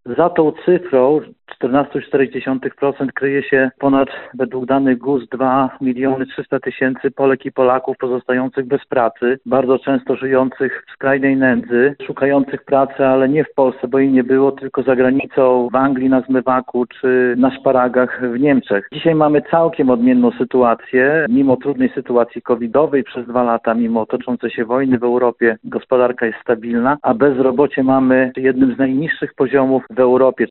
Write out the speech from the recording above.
Za tą cyfrą 14,4% kryje się ponad, według danych GUS, 2 300 000 Polek i Polaków pozostających bez pracy, bardzo często żyjących w skrajnej nędzy, szukających pracy, ale nie w Polsce, bo jej nie było, tylko za granicą, w Anglii na zmywaku czy na szparagach w Niemczech. Dzisiaj mamy całkiem odmienną sytuację. Mimo trudnej sytuacji covidowej przez 2 lata, mimo toczącej się wojny w Europie, gospodarka jest stabilna, a bezrobocie mamy jednym z najniższych poziomów w Europie.